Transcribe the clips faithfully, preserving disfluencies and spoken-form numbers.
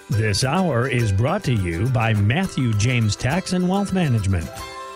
This hour is brought to you by Matthew James Tax and Wealth Management.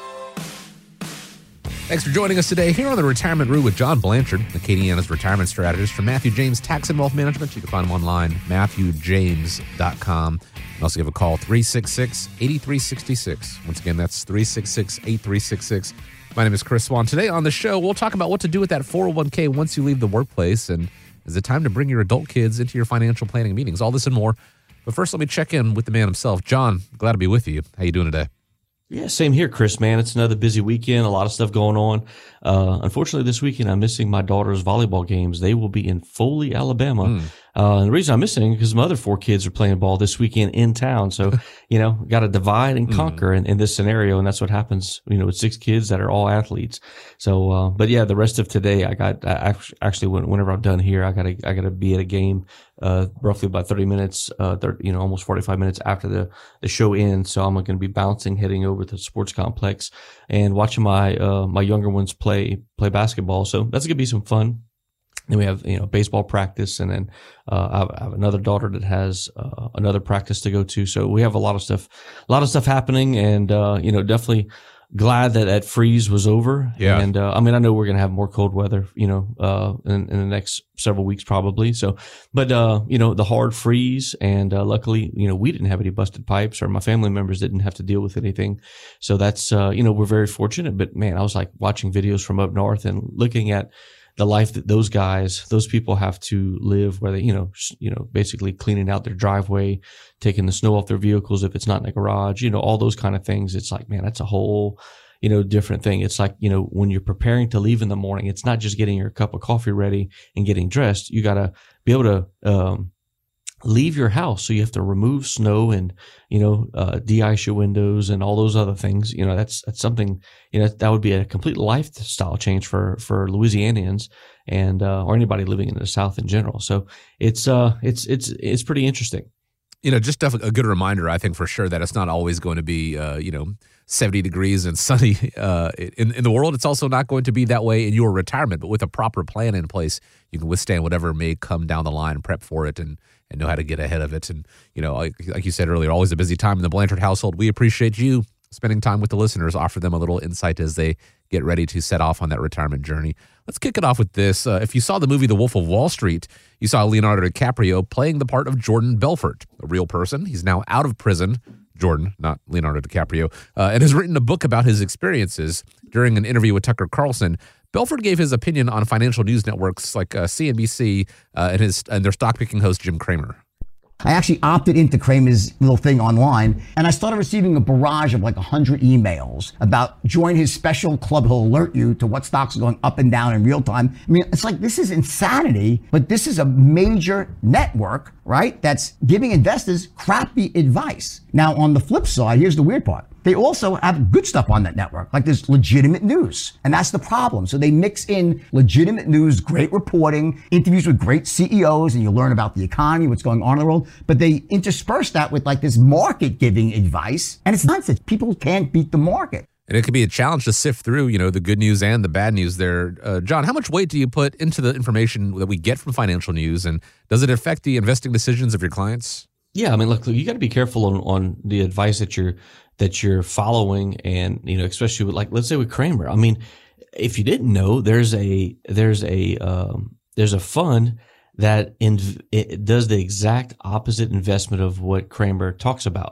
Thanks for joining us today here on the Retirement Room with John Blanchard, Acadiana's retirement strategist from Matthew James Tax and Wealth Management. You can find him online, matthew james dot com. And also give a call, three six six, eight three six six. Once again, that's three six six, eight three six six. My name is Chris Swan. Today on the show, we'll talk about what to do with that four oh one k once you leave the workplace, and is it time to bring your adult kids into your financial planning meetings? All this and more. But first, let me check in with the man himself. John, glad to be with you. How you doing today? Yeah, same here, Chris, man. It's another busy weekend, a lot of stuff going on. Uh, unfortunately, this weekend, I'm missing my daughter's volleyball games. They will be in Foley, Alabama. Mm. Uh, and the reason I'm missing is because my other four kids are playing ball this weekend in town. So, you know, got to divide and conquer mm. in, in this scenario. And that's what happens, you know, with six kids that are all athletes. So, uh, but yeah, the rest of today, I got, I actually, whenever I'm done here, I got to, I got to be at a game, uh, roughly about thirty minutes, uh, thirty, you know, almost forty-five minutes after the, the show ends. So I'm going to be bouncing, heading over to the sports complex and watching my, uh, my younger ones play, play basketball. So that's going to be some fun. Then we have, you know, baseball practice, and then uh, I, have, I have another daughter that has uh, another practice to go to. So we have a lot of stuff, a lot of stuff happening, and uh, you know, definitely glad that that freeze was over. Yeah. And uh, I mean, I know we're gonna have more cold weather, you know, uh, in, in the next several weeks probably. So, but uh, you know, the hard freeze, and uh, luckily, you know, we didn't have any busted pipes, or my family members didn't have to deal with anything. So that's uh, you know, we're very fortunate. But man, I was like watching videos from up north and looking at the life that those guys, those people have to live, where they, you know, you know, basically cleaning out their driveway, taking the snow off their vehicles if it's not in a garage, you know, all those kind of things. It's like, man, that's a whole, you know, different thing. It's like, you know, when you're preparing to leave in the morning, it's not just getting your cup of coffee ready and getting dressed. You got to be able to, um, leave your house. So you have to remove snow and, you know, uh, de-ice your windows and all those other things. You know, that's, that's something, you know, that would be a complete lifestyle change for, for Louisianians and, uh, or anybody living in the South in general. So it's, uh, it's, it's, it's pretty interesting. You know, just a good reminder, I think, for sure, that it's not always going to be, uh, you know, seventy degrees and sunny uh, in, in the world. It's also not going to be that way in your retirement, but with a proper plan in place, you can withstand whatever may come down the line, prep for it, and and know how to get ahead of it. And, you know, like, like you said earlier, always a busy time in the Blanchard household. We appreciate you spending time with the listeners, offer them a little insight as they get ready to set off on that retirement journey. Let's kick it off with this. Uh, if you saw the movie The Wolf of Wall Street, you saw Leonardo DiCaprio playing the part of Jordan Belfort, a real person. He's now out of prison. Jordan, not Leonardo DiCaprio, uh, and has written a book about his experiences. During an interview with Tucker Carlson, Belfort gave his opinion on financial news networks like uh, C N B C uh, and his and their stock picking host Jim Cramer. I actually opted into Cramer's little thing online, and I started receiving a barrage of like one hundred emails about join his special club. He'll alert you to what stocks are going up and down in real time. I mean, it's like, this is insanity, but this is a major network, right, that's giving investors crappy advice. Now, on the flip side, here's the weird part. They also have good stuff on that network, like there's legitimate news, and that's the problem. So they mix in legitimate news, great reporting, interviews with great C E Os, and you learn about the economy, what's going on in the world, but they intersperse that with like this market-giving advice, and it's nonsense. People can't beat the market. And it can be a challenge to sift through, you know, the good news and the bad news there. Uh, John, how much weight do you put into the information that we get from financial news, and does it affect the investing decisions of your clients? Yeah, I mean, look, you got to be careful on, on the advice that you're that you're following, and you know, especially with, like, let's say with Cramer. I mean, if you didn't know, there's a there's a um, there's a fund that in, it does the exact opposite investment of what Cramer talks about.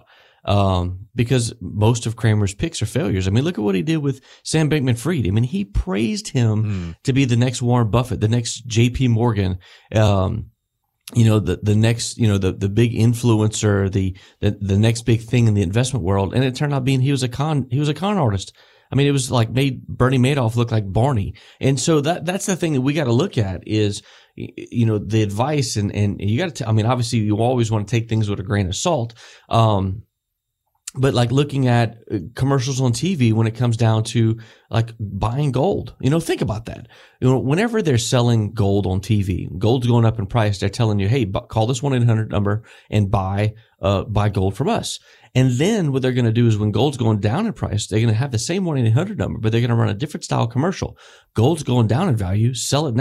Um, because most of Cramer's picks are failures. I mean, look at what he did with Sam Bankman-Fried. I mean, he praised him mm. to be the next Warren Buffett, the next J P Morgan, um, you know, the, the next, you know, the, the big influencer, the, the, the next big thing in the investment world. And it turned out being, he was a con, he was a con artist. I mean, it was like made Bernie Madoff look like Barney. And so that, that's the thing that we got to look at is, you know, the advice, and, and you got to, I mean, obviously you always want to take things with a grain of salt. Um, But like looking at commercials on T V when it comes down to like buying gold, you know, think about that. You know, whenever they're selling gold on T V, gold's going up in price. They're telling you, hey, call this one eight hundred number and buy, uh, buy gold from us. And then what they're going to do is when gold's going down in price, they're going to have the same one eight hundred number, but they're going to run a different style commercial. Gold's going down in value. Sell it now.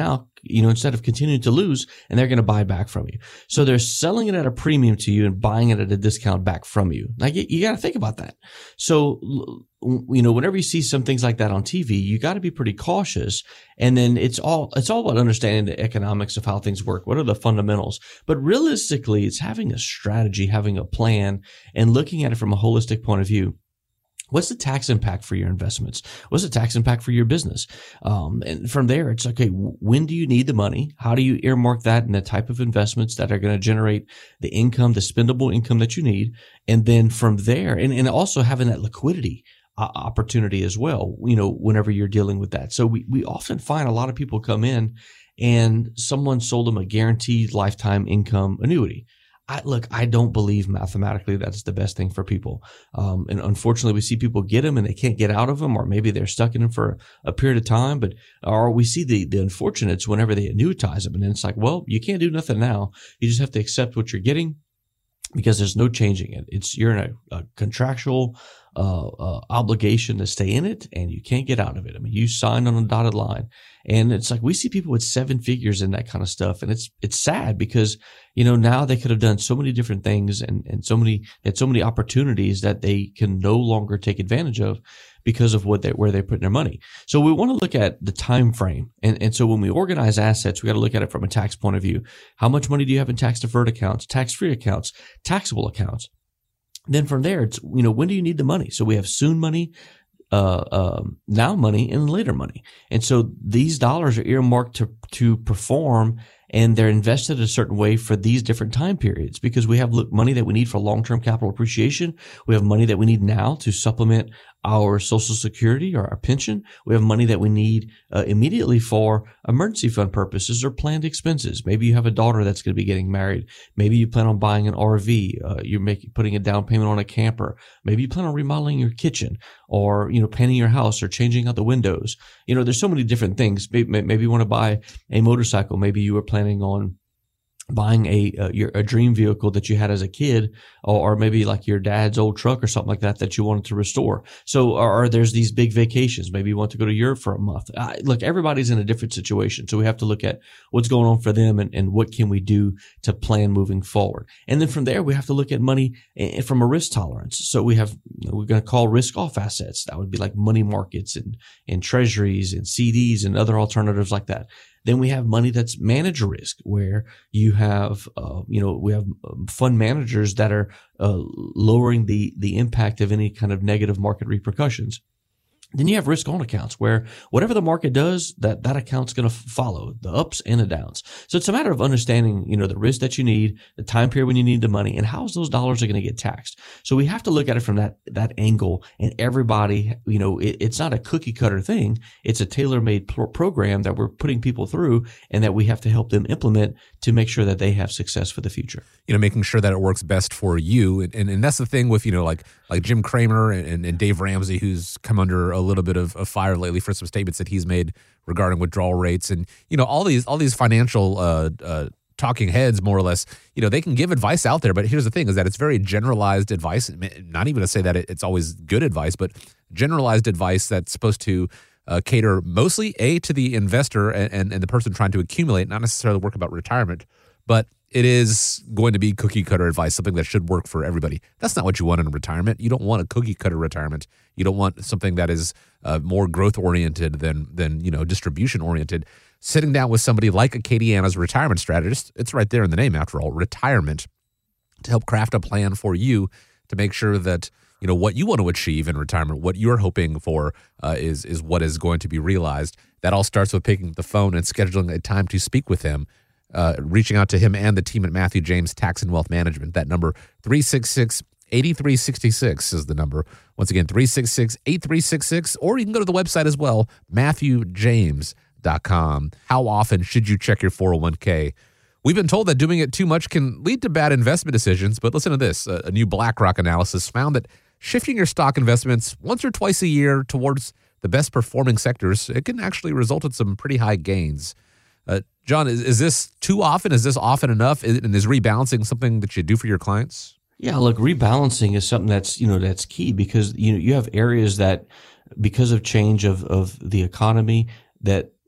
you know, instead of continuing to lose, and they're going to buy back from you. So they're selling it at a premium to you and buying it at a discount back from you. Like, you, you got to think about that. So, you know, whenever you see some things like that on T V, you got to be pretty cautious. And then it's all, it's all about understanding the economics of how things work. What are the fundamentals? But realistically, it's having a strategy, having a plan, and looking at it from a holistic point of view. What's the tax impact for your investments? What's the tax impact for your business? Um, and from there, it's okay. When do you need the money? How do you earmark that in the type of investments that are going to generate the income, the spendable income that you need? And then from there, and, and also having that liquidity uh, opportunity as well, you know, whenever you're dealing with that. So we, we often find a lot of people come in and someone sold them a guaranteed lifetime income annuity. I, look, I don't believe mathematically that's the best thing for people. Um, and unfortunately, we see people get them and they can't get out of them, or maybe they're stuck in them for a period of time. But, or we see the, the unfortunates whenever they annuitize them. And then it's like, well, you can't do nothing now. You just have to accept what you're getting because there's no changing it. It's, you're in a, a contractual uh, uh, obligation to stay in it, and you can't get out of it. I mean, you signed on a dotted line. And it's like we see people with seven figures in that kind of stuff. And it's it's sad because, you know, now they could have done so many different things and, and so many had so many opportunities that they can no longer take advantage of because of what they where they're putting their money. So we want to look at the time frame. And, and so when we organize assets, we got to look at it from a tax point of view. How much money do you have in tax deferred accounts, tax free accounts, taxable accounts? Then from there, it's, you know, when do you need the money? So we have soon money, uh, um, now money, and later money. And so these dollars are earmarked to, to perform, and they're invested a certain way for these different time periods because we have look, money that we need for long-term capital appreciation. We have money that we need now to supplement our Social Security or our pension. We have money that we need uh, immediately for emergency fund purposes or planned expenses. Maybe you have a daughter that's going to be getting married. Maybe you plan on buying an R V. Uh, you're making putting a down payment on a camper. Maybe you plan on remodeling your kitchen, or you know, painting your house, or changing out the windows. You know, there's so many different things. Maybe, maybe you want to buy a motorcycle. Maybe you were planning on buying a uh, your a dream vehicle that you had as a kid, or, or maybe like your dad's old truck or something like that that you wanted to restore. So, or, or there's these big vacations. Maybe you want to go to Europe for a month. Uh, look, everybody's in a different situation, so we have to look at what's going on for them and, and what can we do to plan moving forward. And then from there, we have to look at money from a risk tolerance. So we have we're going to call risk off assets. That would be like money markets and and treasuries and C Ds and other alternatives like that. Then we have money that's managed risk, where you have, uh, you know, we have fund managers that are uh, lowering the the impact of any kind of negative market repercussions. Then you have risk on accounts, where whatever the market does, that, that account's going to follow the ups and the downs. So it's a matter of understanding, you know, the risk that you need, the time period when you need the money, and how those dollars are going to get taxed. So we have to look at it from that, that angle. And everybody, you know, it, it's not a cookie cutter thing. It's a tailor-made pro- program that we're putting people through, and that we have to help them implement to make sure that they have success for the future. You know, making sure that it works best for you. And, and, and that's the thing with, you know, like, like Jim Cramer and, and Dave Ramsey, who's come under a little bit of, of fire lately for some statements that he's made regarding withdrawal rates, and you know, all these all these financial uh, uh, talking heads, more or less. You know, they can give advice out there, but here's the thing: is that it's very generalized advice. Not even to say that it's always good advice, but generalized advice that's supposed to uh, cater mostly a to the investor and, and and the person trying to accumulate, not necessarily work about retirement, but it is going to be cookie cutter advice, something that should work for everybody. That's not what you want in retirement. You don't want a cookie cutter retirement. You don't want something that is uh, more growth oriented than than you know distribution oriented. Sitting down with somebody like Acadiana's retirement strategist, it's right there in the name after all, retirement, to help craft a plan for you to make sure that you know what you want to achieve in retirement, what you're hoping for uh, is is what is going to be realized. That all starts with picking up the phone and scheduling a time to speak with him. Uh, reaching out to him and the team at Matthew James Tax and Wealth Management. That number, three six six, eight three six six is the number. Once again, three six six, eight three six six, or you can go to the website as well, matthew james dot com. How often should you check your four oh one k? We've been told that doing it too much can lead to bad investment decisions, but listen to this. A, a new BlackRock analysis found that shifting your stock investments once or twice a year towards the best performing sectors, it can actually result in some pretty high gains. Uh, John, is, is this too often? Is this often enough? Is, and is rebalancing something that you do for your clients? Yeah, look, rebalancing is something that's, you know, that's key because, you know, you have areas that because of change of, of the economy that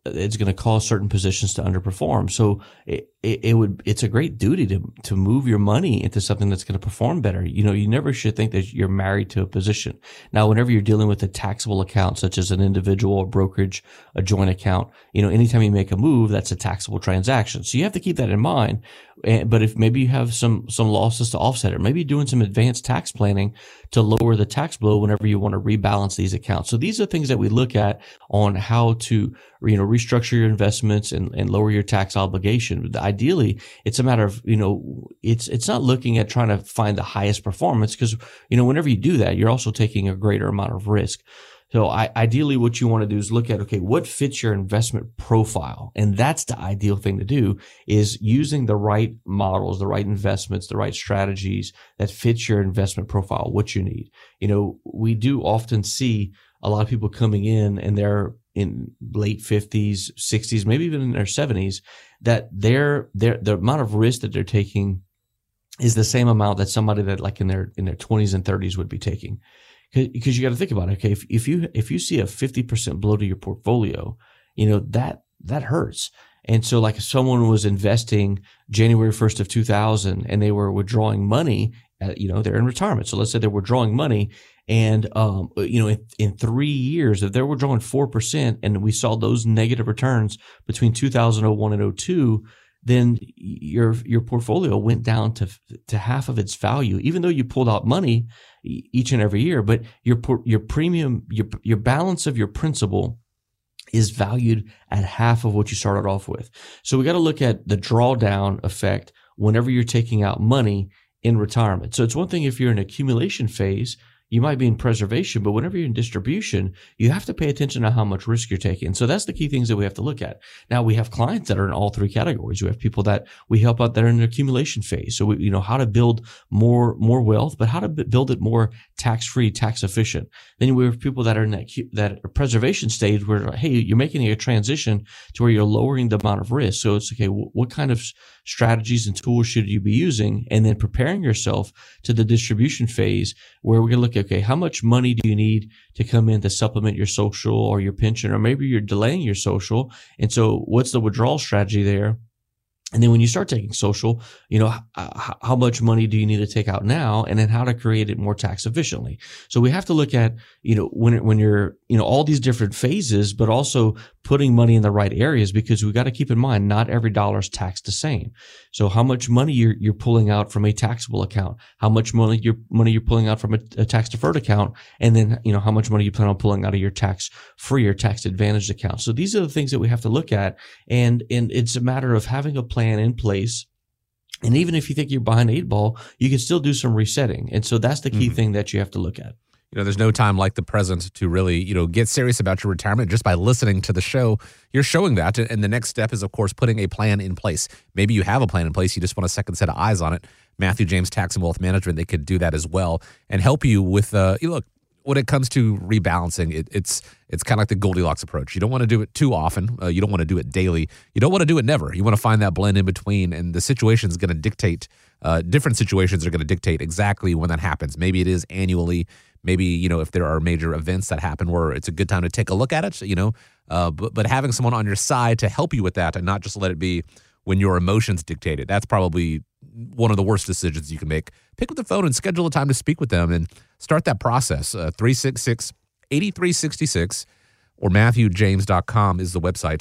it's going to cause certain positions to underperform. So it, it, it would, it's a great duty to, to move your money into something that's going to perform better. You know, you never should think that you're married to a position. Now, whenever you're dealing with a taxable account, such as an individual, a brokerage, a joint account, you know, anytime you make a move, that's a taxable transaction. So you have to keep that in mind. But if maybe you have some, some losses to offset it, maybe you're doing some advanced tax planning to lower the tax blow whenever you want to rebalance these accounts. So these are things that we look at on how to, you know, restructure your investments and, and lower your tax obligation. But ideally, it's a matter of, you know, it's, it's not looking at trying to find the highest performance, because, you know, whenever you do that, you're also taking a greater amount of risk. So I, ideally what you want to do is look at, okay, what fits your investment profile? And that's the ideal thing to do, is using the right models, the right investments, the right strategies that fit your investment profile, what you need. You know, we do often see a lot of people coming in and they're in late fifties, sixties, maybe even in their seventies, that their, their, the amount of risk that they're taking is the same amount that somebody that like in their, in their twenties and thirties would be taking. Because you got to think about it. Okay, if, if you if you see a fifty percent blow to your portfolio, you know that that hurts. And so, like if someone was investing January first of two thousand and they were withdrawing money, at, you know, they're in retirement. So let's say they were withdrawing money, and um, you know, in, in three years, if they were withdrawing four percent, and we saw those negative returns between two thousand one and oh two, then your your portfolio went down to to half of its value, even though you pulled out money each and every year. But your your premium, your your balance of your principal is valued at half of what you started off with. So we got to look at the drawdown effect whenever you're taking out money in retirement. So it's one thing if you're in accumulation phase, you might be in preservation, but whenever you're in distribution, you have to pay attention to how much risk you're taking. So that's the key things that we have to look at. Now, we have clients that are in all three categories. We have people that we help out that are in the accumulation phase. So, we, you know, how to build more, more wealth, but how to build it more tax-free, tax efficient. Then we have people that are in that, that preservation stage where, hey, you're making a transition to where you're lowering the amount of risk. So it's okay, what kind of strategies and tools should you be using? And then preparing yourself to the distribution phase where we're going to look at, okay, how much money do you need to come in to supplement your social or your pension, or maybe you're delaying your social. And so what's the withdrawal strategy there? And then when you start taking social, you know, h- how much money do you need to take out now, and then how to create it more tax efficiently. So we have to look at, you know, when, when you're, you know, all these different phases, but also putting money in the right areas, because we got to keep in mind, not every dollar is taxed the same. So how much money you're, you're pulling out from a taxable account, how much money you're, money you're pulling out from a, a tax deferred account, and then, you know, how much money you plan on pulling out of your tax free or tax advantaged account. So these are the things that we have to look at. And, and it's a matter of having a plan plan in place. And even if you think you're behind eight ball, you can still do some resetting. And so that's the key mm-hmm. thing that you have to look at. You know, there's no time like the present to really, you know, get serious about your retirement. Just by listening to the show, you're showing that. And the next step is, of course, putting a plan in place. Maybe you have a plan in place. You just want a second set of eyes on it. Matthew James Tax and Wealth Management, they could do that as well and help you with, uh, you look, when it comes to rebalancing, it, it's it's kind of like the Goldilocks approach. You don't want to do it too often. Uh, you don't want to do it daily. You don't want to do it never. You want to find that blend in between, and the situation is going to dictate, uh, different situations are going to dictate exactly when that happens. Maybe it is annually. Maybe, you know, if there are major events that happen where it's a good time to take a look at it, you know, uh, but, but having someone on your side to help you with that and not just let it be when your emotions dictate it. That's probably one of the worst decisions you can make. Pick up the phone and schedule a time to speak with them and start that process. Uh, three six six, eight three six six or matthew james dot com is the website.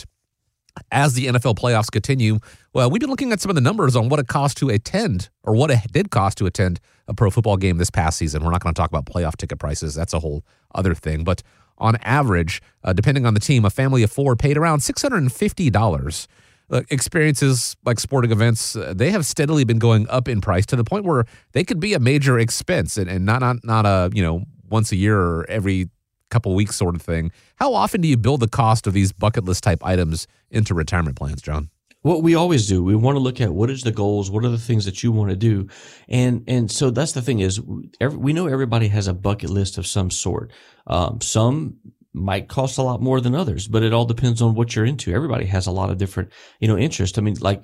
As the N F L playoffs continue, well, we've been looking at some of the numbers on what it cost to attend, or what it did cost to attend a pro football game this past season. We're not going to talk about playoff ticket prices. That's a whole other thing. But on average, uh, depending on the team, a family of four paid around six hundred fifty dollars. Uh, experiences like sporting events, uh, they have steadily been going up in price to the point where they could be a major expense, and, and not, not, not a, you know, once a year or every couple weeks sort of thing. How often do you build the cost of these bucket list type items into retirement plans, John? What we always do, we want to look at what is the goals, what are the things that you want to do. And, and so that's the thing is, every, we know everybody has a bucket list of some sort. Um, some might cost a lot more than others, but it all depends on what you're into. Everybody has a lot of different, you know, interests. I mean, like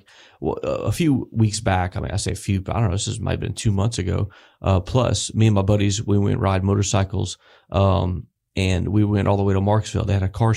a few weeks back, I mean, I say a few, I don't know, this is, might have been two months ago, uh, plus me and my buddies, we went ride motorcycles, um, and we went all the way to Marksville. They had a car show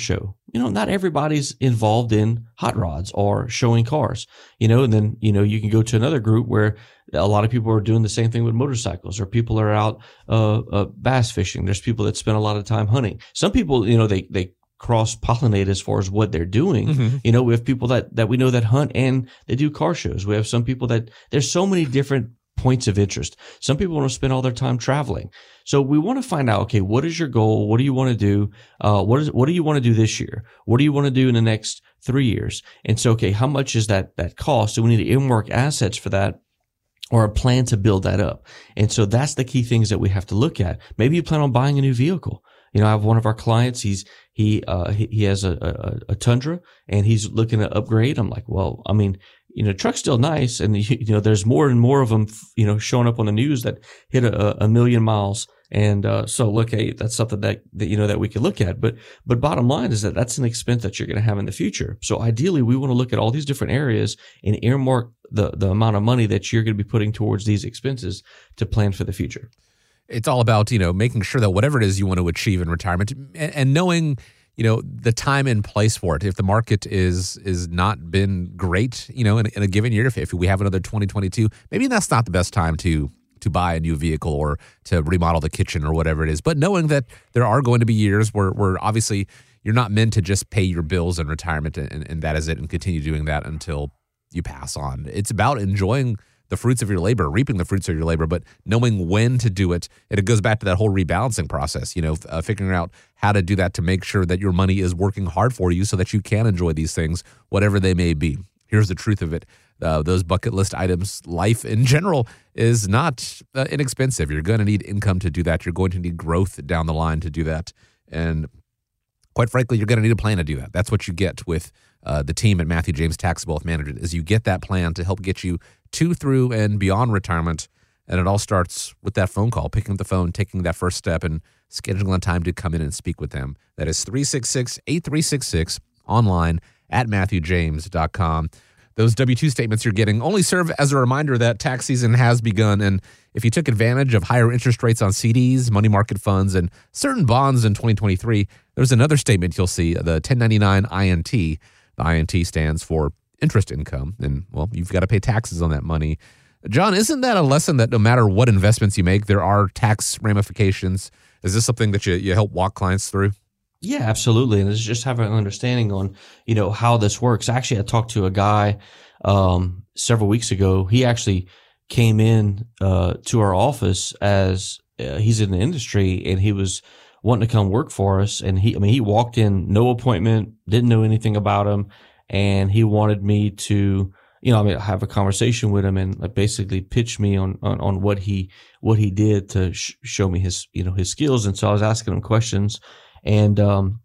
you know, not everybody's involved in hot rods or showing cars, you know, and then, you know, you can go to another group where a lot of people are doing the same thing with motorcycles, or people are out uh, uh, bass fishing. There's people that spend a lot of time hunting. Some people, you know, they, they cross pollinate as far as what they're doing. Mm-hmm. You know, we have people that, that we know that hunt and they do car shows. We have some people that there's so many different points of interest. Some people want to spend all their time traveling. So we want to find out, okay, what is your goal? What do you want to do? Uh, what is, what do you want to do this year? What do you want to do in the next three years? And so, okay, how much is that, that cost? So we need to earmark assets for that, or a plan to build that up. And so that's the key things that we have to look at. Maybe you plan on buying a new vehicle. You know, I have one of our clients, he's, he, uh, he, he has a, a, a Tundra and he's looking to upgrade. I'm like, well, I mean, you know, truck's still nice. And, you know, there's more and more of them, you know, showing up on the news that hit a, a million miles. And, uh, so look, hey, that's something that, that, you know, that we could look at. But, but bottom line is that that's an expense that you're going to have in the future. So ideally, we want to look at all these different areas and earmark the, the amount of money that you're going to be putting towards these expenses to plan for the future. It's all about, you know, making sure that whatever it is you want to achieve in retirement, and, and knowing, you know, the time and place for it. If the market is is not been great, you know, in, in a given year, if, if we have another twenty twenty-two, maybe that's not the best time to to buy a new vehicle or to remodel the kitchen or whatever it is. But knowing that there are going to be years where, where obviously you're not meant to just pay your bills in retirement and, and that is it, and continue doing that until you pass on. It's about enjoying the fruits of your labor, reaping the fruits of your labor, but knowing when to do it. And it goes back to that whole rebalancing process, you know, uh, figuring out how to do that to make sure that your money is working hard for you so that you can enjoy these things, whatever they may be. Here's the truth of it. Uh, those bucket list items, life in general is not uh, inexpensive. You're going to need income to do that. You're going to need growth down the line to do that. And quite frankly, you're going to need a plan to do that. That's what you get with uh, the team at Matthew James Tax Wealth Management, is you get that plan to help get you to, through, and beyond retirement. And it all starts with that phone call, picking up the phone, taking that first step, and scheduling a time to come in and speak with them. That is three six six, eight three six six, online at matthew james dot com. Those W two statements you're getting only serve as a reminder that tax season has begun. And if you took advantage of higher interest rates on C Ds, money market funds, and certain bonds in twenty twenty-three, there's another statement you'll see, the ten ninety-nine I N T. The I N T stands for interest income. And, well, you've got to pay taxes on that money. John, isn't that a lesson that no matter what investments you make, there are tax ramifications? Is this something that you, you help walk clients through? Yeah, absolutely. And it's just having an understanding on, you know, how this works. Actually, I talked to a guy um, several weeks ago. He actually came in uh, to our office as uh, he's in the industry, and he was wanting to come work for us. And he, I mean, he walked in, no appointment, didn't know anything about him. And he wanted me to, you know, I mean, have a conversation with him and like basically pitch me on, on, on what he, what he did to sh- show me his, you know, his skills. And so I was asking him questions, and, um,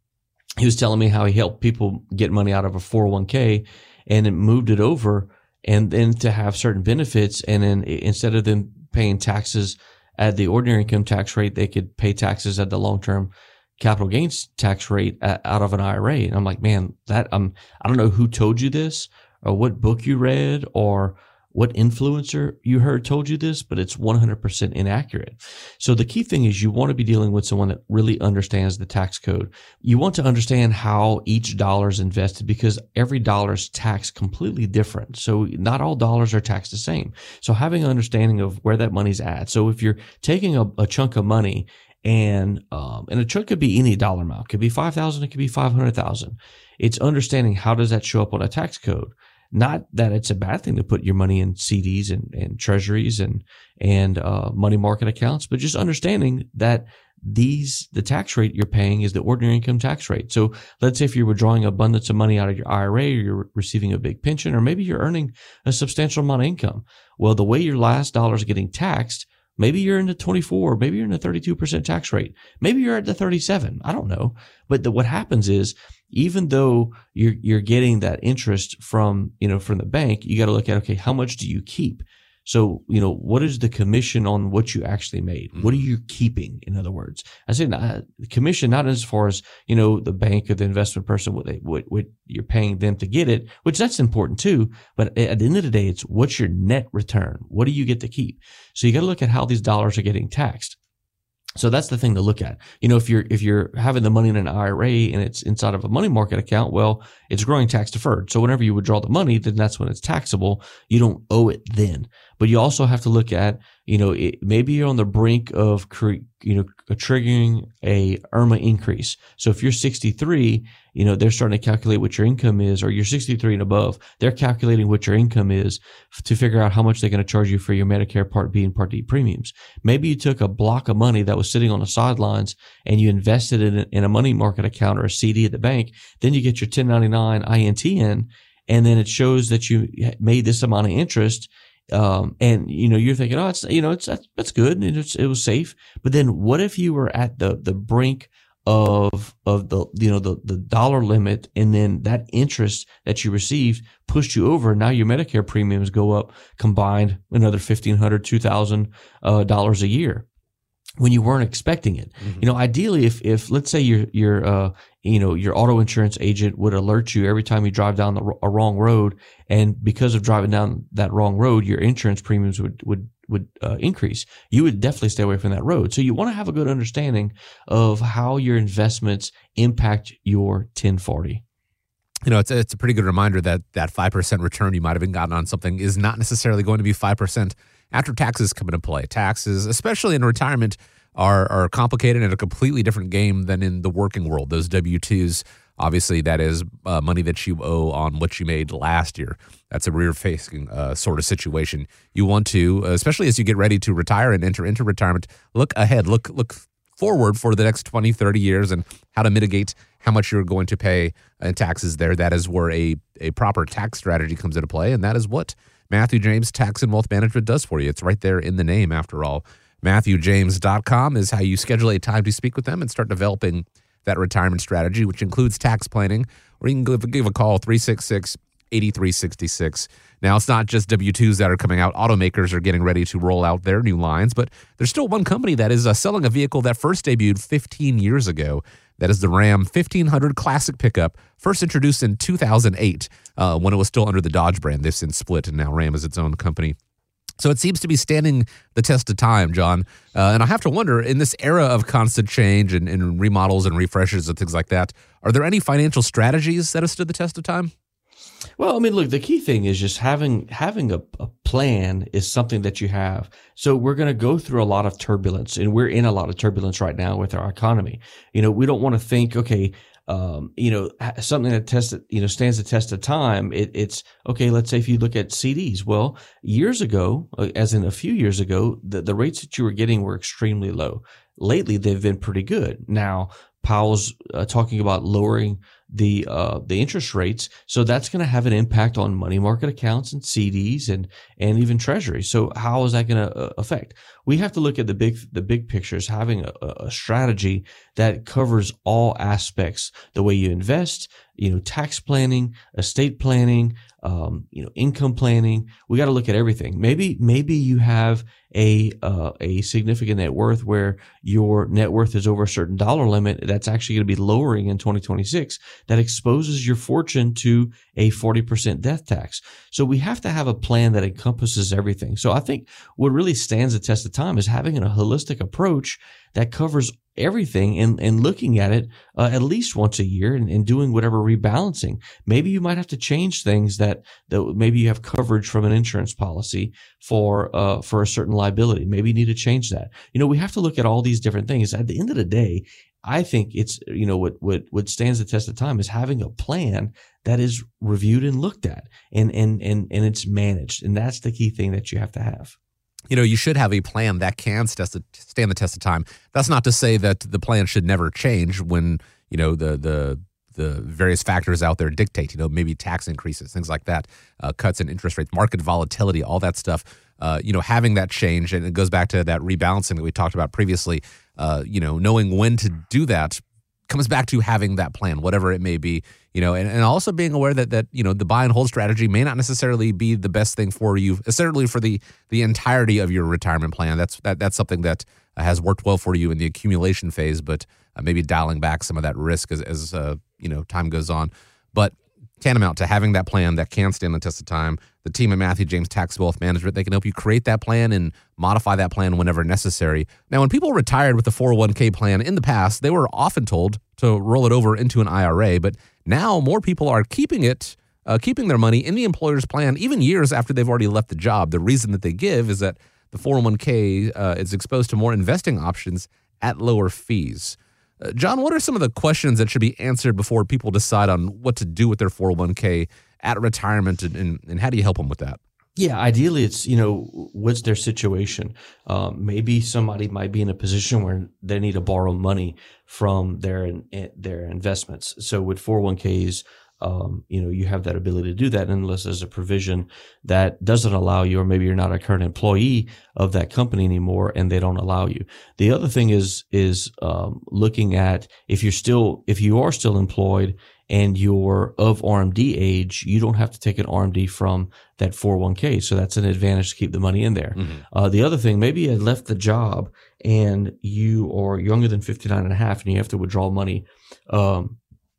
he was telling me how he helped people get money out of a four oh one k and it moved it over, and then to have certain benefits. And then instead of them paying taxes at the ordinary income tax rate, they could pay taxes at the long-term capital gains tax rate out of an I R A. And I'm like, man, that um, I don't know who told you this, or what book you read, or what influencer you heard told you this, but it's one hundred percent inaccurate. So the key thing is you want to be dealing with someone that really understands the tax code. You want to understand how each dollar is invested, because every dollar is taxed completely different. So not all dollars are taxed the same. So having an understanding of where that money's at. So if you're taking a, a chunk of money, and um, and a chunk could be any dollar amount. It could be five thousand. It could be five hundred thousand. It's understanding how does that show up on a tax code. Not that it's a bad thing to put your money in C Ds and, and treasuries and and uh, money market accounts, but just understanding that these the tax rate you're paying is the ordinary income tax rate. So let's say if you're withdrawing abundance of money out of your I R A, or you're receiving a big pension, or maybe you're earning a substantial amount of income. Well, the way your last dollar is getting taxed, maybe you're in the twenty-four, maybe you're in the thirty-two percent tax rate. Maybe you're at the thirty-seven. I don't know. But the, what happens is, even though you're, you're getting that interest from, you know, from the bank, you got to look at, okay, how much do you keep? So, you know, what is the commission on what you actually made? Mm-hmm. What are you keeping? In other words, I say not, commission, not as far as, you know, the bank or the investment person, what they, what, what you're paying them to get it, which that's important too. But at the end of the day, it's what's your net return? What do you get to keep? So you got to look at how these dollars are getting taxed. So that's the thing to look at. You know, if you're if you're having the money in an I R A and it's inside of a money market account, well, it's growing tax deferred. So whenever you withdraw the money, then that's when it's taxable. You don't owe it then. But you also have to look at, you know, it, maybe you're on the brink of, cre- you know, triggering a I R M A increase. So if you're sixty-three, you know, they're starting to calculate what your income is, or you're sixty-three and above, they're calculating what your income is to figure out how much they're going to charge you for your Medicare Part B and Part D premiums. Maybe you took a block of money that was sitting on the sidelines and you invested it in, in a money market account or a C D at the bank. Then you get your ten ninety-nine I N T in, and then it shows that you made this amount of interest. Um, and you know, you're thinking, oh, it's, you know, it's, that's, that's good. And it's, it was safe. But then what if you were at the, the brink of, of the, you know, the, the dollar limit, and then that interest that you received pushed you over. And now your Medicare premiums go up combined another fifteen hundred dollars, two thousand uh, dollars a year, when you weren't expecting it. Mm-hmm. You know, ideally, if, if let's say your, your, uh, you know, your auto insurance agent would alert you every time you drive down the, a wrong road, and because of driving down that wrong road, your insurance premiums would, would, would uh, increase, you would definitely stay away from that road. So you want to have a good understanding of how your investments impact your ten forty. You know, it's a, it's a pretty good reminder that that five percent return you might have been gotten on something is not necessarily going to be five percent after taxes come into play. Taxes, especially in retirement, are are complicated and a completely different game than in the working world. Those W two's, obviously, that is uh, money that you owe on what you made last year. That's a rear-facing uh, sort of situation. You want to, especially as you get ready to retire and enter into retirement, look ahead, look look forward for the next twenty, thirty years and how to mitigate how much you're going to pay in taxes there. That is where a, a proper tax strategy comes into play, and that is what Matthew James Tax and Wealth Management does for you. It's right there in the name, after all. Matthew James dot com is how you schedule a time to speak with them and start developing that retirement strategy, which includes tax planning, or you can give, give a call, three six six, eight three six six. Now, it's not just W two's that are coming out. Automakers are getting ready to roll out their new lines, but there's still one company that is uh, selling a vehicle that first debuted fifteen years ago. That is the Ram fifteen hundred Classic pickup, first introduced in two thousand eight uh, when it was still under the Dodge brand. They've since split, and now Ram is its own company. So it seems to be standing the test of time, John. Uh, and I have to wonder, in this era of constant change and, and remodels and refreshes and things like that, are there any financial strategies that have stood the test of time? Well, I mean, look, the key thing is just having having a, a plan is something that you have. So we're going to go through a lot of turbulence, and we're in a lot of turbulence right now with our economy. You know, we don't want to think, okay, um, you know, something that tests, you know, stands the test of time. It, it's okay. Let's say if you look at C Ds, well, years ago, as in a few years ago, the, the rates that you were getting were extremely low. Lately, they've been pretty good. Now, Powell's uh, talking about lowering the uh, the interest rates, so that's going to have an impact on money market accounts and C Ds and and even Treasury. So how is that going to uh, affect? We have to look at the big the big pictures, having a, a strategy that covers all aspects: the way you invest, you know, tax planning, estate planning, um, you know, income planning. We got to look at everything. Maybe maybe you have a uh, a significant net worth where your net worth is over a certain dollar limit. That's actually going to be lowering in twenty twenty-six. That exposes your fortune to a forty percent death tax. So we have to have a plan that encompasses everything. So I think what really stands the test of time is having a holistic approach that covers everything and, and looking at it uh, at least once a year and, and doing whatever rebalancing. Maybe you might have to change things that, that maybe you have coverage from an insurance policy for uh, for a certain liability. Maybe you need to change that. You know, we have to look at all these different things. At the end of the day, I think it's, you know, what, what, what stands the test of time is having a plan that is reviewed and looked at and, and, and, and it's managed. And that's the key thing that you have to have. You know, you should have a plan that can stand the test of time. That's not to say that the plan should never change when, you know, the the the various factors out there dictate, you know, maybe tax increases, things like that, uh, cuts in interest rates, market volatility, all that stuff. Uh, you know, having that change, and it goes back to that rebalancing that we talked about previously, uh, you know, knowing when to do that comes back to having that plan, whatever it may be, you know, and, and also being aware that, that, you know, the buy and hold strategy may not necessarily be the best thing for you, certainly for the, the entirety of your retirement plan. That's, that, that's something that uh, has worked well for you in the accumulation phase, but uh, maybe dialing back some of that risk as, as uh, you know, time goes on. But tantamount to having that plan that can stand the test of time, the team at Matthew James Tax Wealth Management. They can help you create that plan and modify that plan whenever necessary. Now, when people retired with the four oh one k plan in the past, they were often told to roll it over into an I R A, but now more people are keeping it, uh, keeping their money in the employer's plan even years after they've already left the job. The reason that they give is that the four oh one k uh, is exposed to more investing options at lower fees. Uh, John, what are some of the questions that should be answered before people decide on what to do with their four oh one k at retirement, and, and, and how do you help them with that? Yeah, ideally it's, you know, what's their situation? Um, maybe somebody might be in a position where they need to borrow money from their their investments. So with four oh one k's, um, you know, you have that ability to do that unless there's a provision that doesn't allow you, or maybe you're not a current employee of that company anymore and they don't allow you. The other thing is is um, looking at if you're still if you are still employed and you're of R M D age, you don't have to take an R M D from that four oh one k. So that's an advantage to keep the money in there. Mm-hmm. Uh, the other thing, maybe you had left the job and you are younger than fifty-nine and a half and you have to withdraw money um,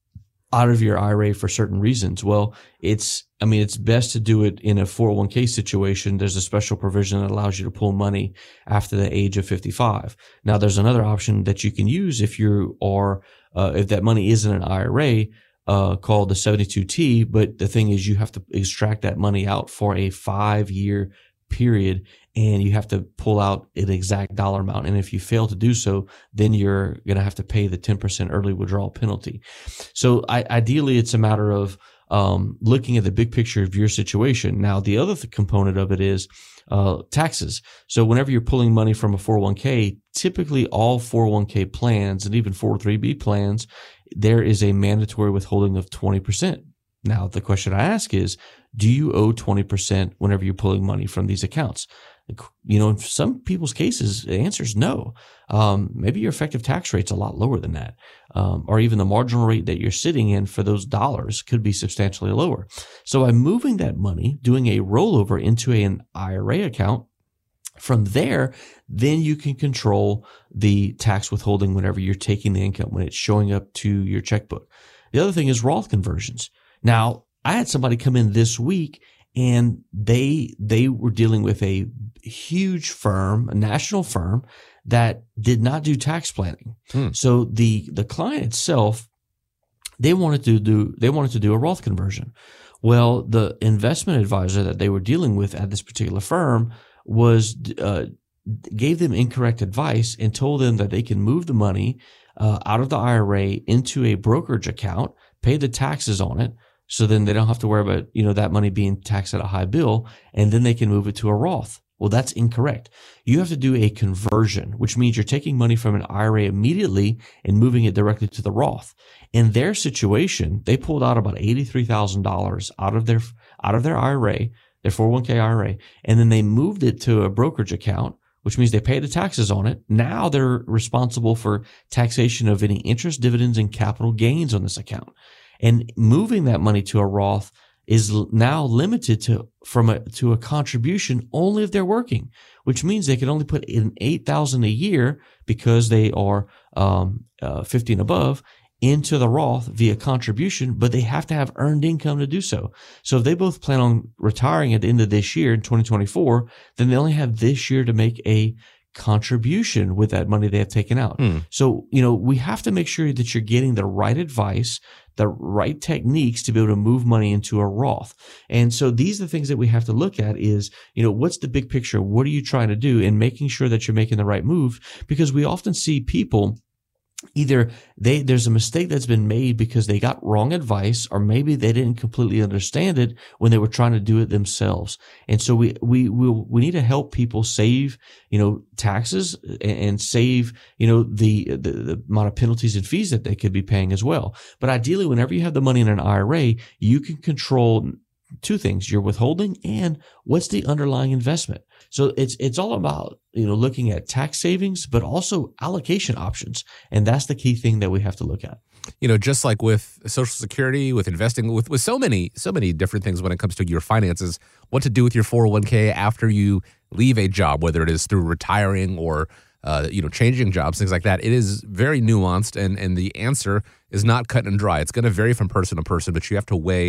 out of your I R A for certain reasons. Well, it's, I mean, it's best to do it in a four oh one k situation. There's a special provision that allows you to pull money after the age of fifty-five. Now, there's another option that you can use if you are, uh, if that money is in an I R A, Uh, called the seventy-two T, but the thing is you have to extract that money out for a five-year period and you have to pull out an exact dollar amount. And if you fail to do so, then you're going to have to pay the ten percent early withdrawal penalty. So I, ideally, it's a matter of um, looking at the big picture of your situation. Now, the other th- component of it is uh, taxes. So whenever you're pulling money from a four oh one k, typically all four oh one k plans and even four oh three b plans, there is a mandatory withholding of twenty percent. Now, the question I ask is, do you owe twenty percent whenever you're pulling money from these accounts? You know, in some people's cases, the answer is no. Um, maybe your effective tax rate's a lot lower than that. Um, or even the marginal rate that you're sitting in for those dollars could be substantially lower. So by moving that money, doing a rollover into an I R A account, from there, then you can control the tax withholding whenever you're taking the income, when it's showing up to your checkbook. The other thing is Roth conversions. Now, I had somebody come in this week and they they were dealing with a huge firm, a national firm that did not do tax planning. Hmm. So the the client itself, they wanted to do they wanted to do a Roth conversion. Well, the investment advisor that they were dealing with at this particular firm was uh, gave them incorrect advice and told them that they can move the money uh, out of the I R A into a brokerage account, pay the taxes on it, so then they don't have to worry about, you know, that money being taxed at a high bill, and then they can move it to a Roth. Well, that's incorrect. You have to do a conversion, which means you're taking money from an I R A immediately and moving it directly to the Roth. In their situation, they pulled out about eighty-three thousand dollars out of their out of their I R A, their four oh one k I R A, and then they moved it to a brokerage account, which means they pay the taxes on it. Now they're responsible for taxation of any interest, dividends, and capital gains on this account. And moving that money to a Roth is now limited to from a to a contribution only if they're working, which means they can only put in eight thousand dollars a year because they are um, uh, fifty and above into the Roth via contribution, but they have to have earned income to do so. So if they both plan on retiring at the end of this year in twenty twenty-four, then they only have this year to make a contribution with that money they have taken out. Hmm. So, you know, we have to make sure that you're getting the right advice, the right techniques to be able to move money into a Roth. And so these are the things that we have to look at is, you know, what's the big picture? What are you trying to do? And making sure that you're making the right move, because we often see people either they there's a mistake that's been made because they got wrong advice, or maybe they didn't completely understand it when they were trying to do it themselves. And so we we we, we need to help people save, you know, taxes and, and save, you know, the, the the amount of penalties and fees that they could be paying as well. But ideally, whenever you have the money in an I R A, you can control two things: your withholding and what's the underlying investment. So it's it's all about, you know, looking at tax savings, but also allocation options. And that's the key thing that we have to look at. You know, just like with Social Security, with investing, with, with so many, so many different things when it comes to your finances, what to do with your four oh one k after you leave a job, whether it is through retiring or, uh, you know, changing jobs, things like that. It is very nuanced, and, and the answer is not cut and dry. It's going to vary from person to person, but you have to weigh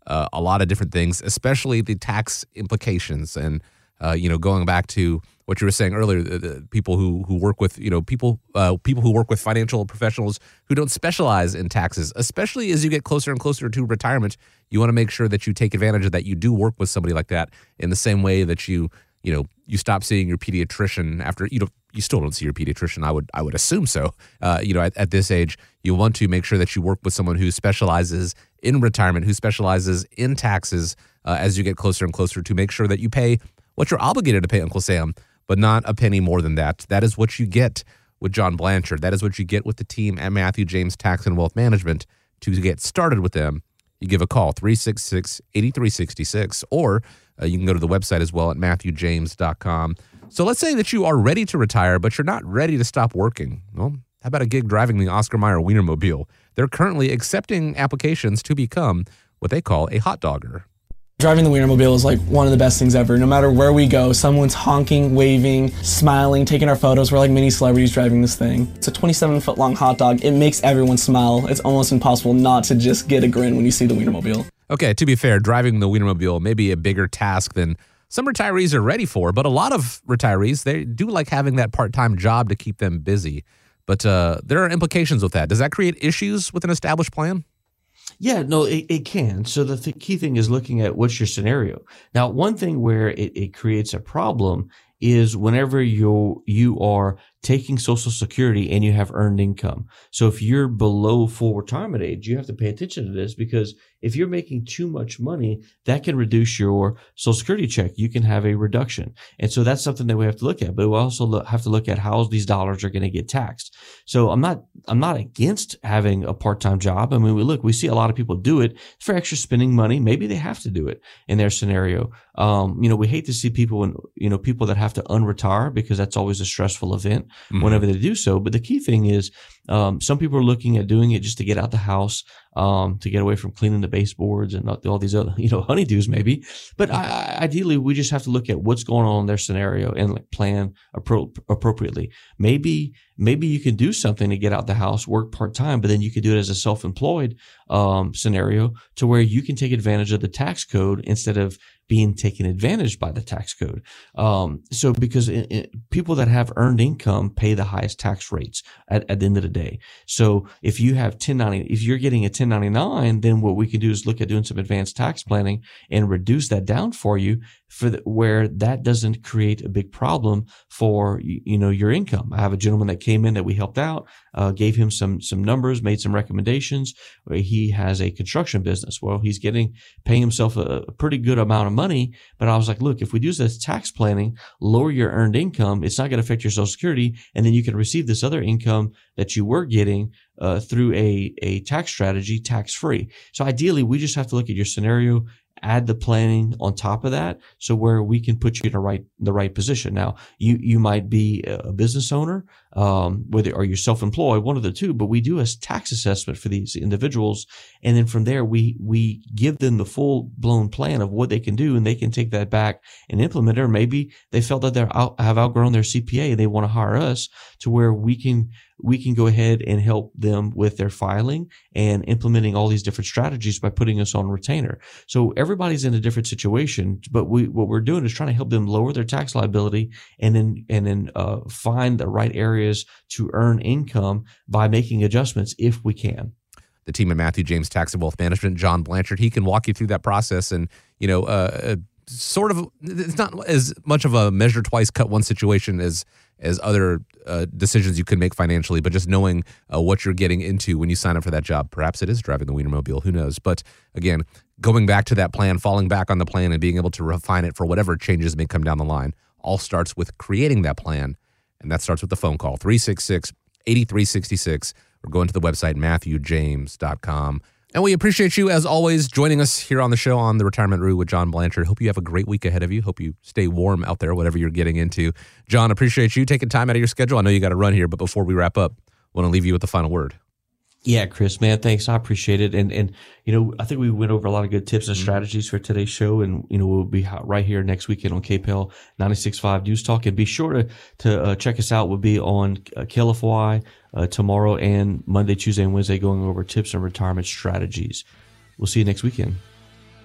uh, a lot of different things, especially the tax implications. And uh, you know, going back to what you were saying earlier, the, the people who who work with you know people uh, people who work with financial professionals who don't specialize in taxes, especially as you get closer and closer to retirement, you want to make sure that you take advantage of that. You do work with somebody like that in the same way that you you know you stop seeing your pediatrician after you know you still don't see your pediatrician. I would I would assume so. Uh, you know, at, at this age, you want to make sure that you work with someone who specializes in retirement, who specializes in taxes uh, as you get closer and closer to make sure that you pay what you're obligated to pay, Uncle Sam, but not a penny more than that. That is what you get with John Blanchard. That is what you get with the team at Matthew James Tax and Wealth Management. To get started with them, you give a call, three six six, eight three six six, or uh, you can go to the website as well at matthew james dot com. So let's say that you are ready to retire, but you're not ready to stop working. Well, how about a gig driving the Oscar Mayer Wienermobile? They're currently accepting applications to become what they call a hot dogger. Driving the Wienermobile is like one of the best things ever. No matter where we go, someone's honking, waving, smiling, taking our photos. We're like mini celebrities driving this thing. It's a twenty-seven foot long hot dog. It makes everyone smile. It's almost impossible not to just get a grin when you see the Wienermobile. Okay, to be fair, driving the Wienermobile may be a bigger task than some retirees are ready for, but a lot of retirees, they do like having that part-time job to keep them busy. But uh, there are implications with that. Does that create issues with an established plan? Yeah, no, it, it can. So the th- key thing is looking at what's your scenario. Now, one thing where it, it creates a problem is whenever you you are taking Social Security and you have earned income. So if you're below full retirement age, you have to pay attention to this, because if you're making too much money, that can reduce your Social Security check. You can have a reduction. And so that's something that we have to look at. But we also look, have to look at how these dollars are going to get taxed. So I'm not I'm not against having a part-time job. I mean, we look, we see a lot of people do it for extra spending money. Maybe they have to do it in their scenario. Um, you know, we hate to see people when, you know, people that have to unretire, because that's always a stressful event mm-hmm. whenever they do so. But the key thing is, um, some people are looking at doing it just to get out the house, um, to get away from cleaning the baseboards and all these other, you know, honeydews maybe. But I, ideally, we just have to look at what's going on in their scenario and like plan appro- appropriately. Maybe, maybe you can do something to get out the house, work part-time, but then you could do it as a self-employed, um, scenario to where you can take advantage of the tax code instead of being taken advantage by the tax code. Um, so because it, it, people that have earned income pay the highest tax rates at, at the end of the day. So if you have ten ninety, if you're getting a ten ninety-nine, then what we can do is look at doing some advanced tax planning and reduce that down for you, for the, where that doesn't create a big problem for, you know, your income. I have a gentleman that came in that we helped out, uh, gave him some, some numbers, made some recommendations. Where he has a construction business. Well, he's getting, paying himself a, a pretty good amount of money. But I was like, look, if we do this tax planning, lower your earned income, it's not going to affect your Social Security. And then you can receive this other income that you were getting, uh, through a, a tax strategy, tax free. So ideally, we just have to look at your scenario, add the planning on top of that, so where we can put you in the right the right position. Now, you you might be a business owner, um, whether or you're self-employed, one of the two. But we do a tax assessment for these individuals, and then from there we we give them the full blown plan of what they can do, and they can take that back and implement it. Or maybe they felt that they out, have outgrown their C P A and they want to hire us, to where we can we can go ahead and help them with their filing and implementing all these different strategies by putting us on retainer. So everybody's in a different situation, but we, what we're doing is trying to help them lower their tax liability, and then, and then, uh, find the right areas to earn income by making adjustments if we can. The team at Matthew James Tax and Wealth Management, John Blanchard, he can walk you through that process. And, you know, uh, sort of, it's not as much of a measure twice, cut one situation as, as other uh, decisions you could make financially, but just knowing uh, what you're getting into when you sign up for that job. Perhaps it is driving the Wienermobile, who knows? But again, going back to that plan, falling back on the plan, and being able to refine it for whatever changes may come down the line, all starts with creating that plan. And that starts with the phone call, three six six, eight three six six, or going to the website, matthew james dot com. And we appreciate you, as always, joining us here on the show on the Retirement Roux with John Blanchard. Hope you have a great week ahead of you. Hope you stay warm out there, whatever you're getting into. John, appreciate you taking time out of your schedule. I know you got to run here, but before we wrap up, I want to leave you with the final word. Yeah, Chris, man, thanks. I appreciate it. And, and, you know, I think we went over a lot of good tips and strategies for today's show. And, you know, we'll be right here next weekend on K P L ninety-six point five News Talk. And be sure to, to uh, check us out. We'll be on uh, K L F Y uh, tomorrow and Monday, Tuesday, and Wednesday, going over tips and retirement strategies. We'll see you next weekend.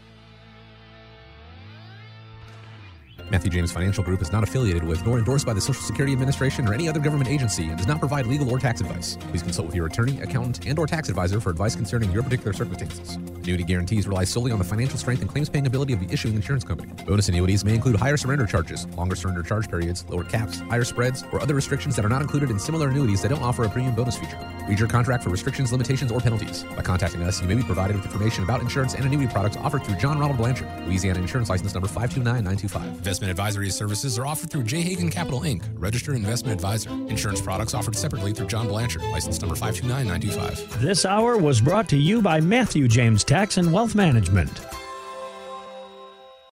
Matthew James Financial Group is not affiliated with nor endorsed by the Social Security Administration or any other government agency and does not provide legal or tax advice. Please consult with your attorney, accountant, and or tax advisor for advice concerning your particular circumstances. Annuity guarantees rely solely on the financial strength and claims paying ability of the issuing insurance company. Bonus annuities may include higher surrender charges, longer surrender charge periods, lower caps, higher spreads, or other restrictions that are not included in similar annuities that don't offer a premium bonus feature. Read your contract for restrictions, limitations, or penalties. By contacting us, you may be provided with information about insurance and annuity products offered through John Ronald Blanchard, Louisiana Insurance License Number five two nine nine two five. Investment advisory services are offered through J. Hagan Capital, Incorporated, registered investment advisor. Insurance products offered separately through John Blanchard, license number five two nine nine two five. This hour was brought to you by Matthew James Tax and Wealth Management.